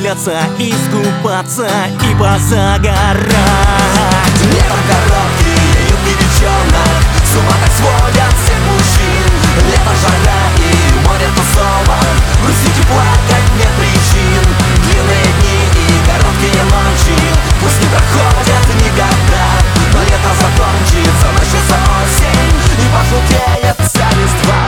веселятся, искупаться и позагорать. Летом короткие юбки девчонок с ума так сводят всех мужчин. Лето, жара и море тусовок, грустить и плакать нет причин. Длинные дни и короткие ночи пусть не проходят никогда, но лето закончится, начнется осень и пожелтеет вся листва.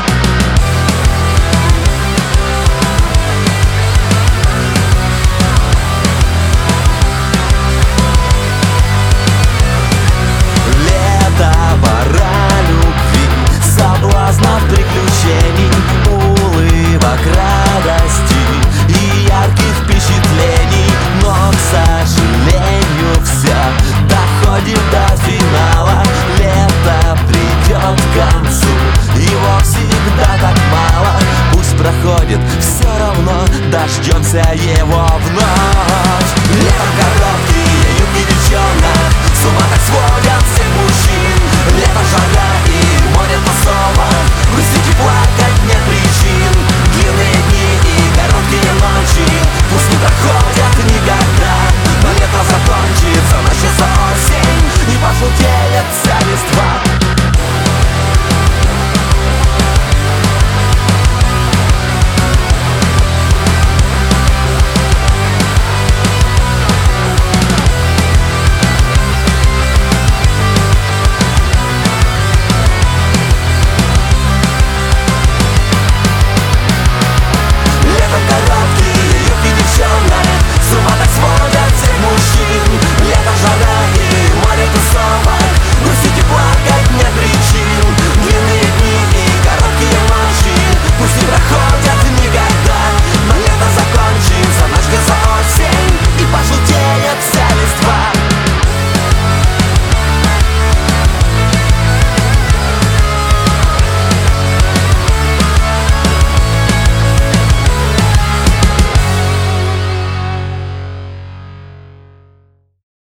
Соблазнов, приключений, улыбок, радости и ярких впечатлений. Но, к сожалению, все доходит до финала. Лето придет к концу, его всегда так мало. Пусть проходит, все равно дождемся его вновь. Летом короткие юбки девчонок с ума так сводят всех мужчин. Лето, жара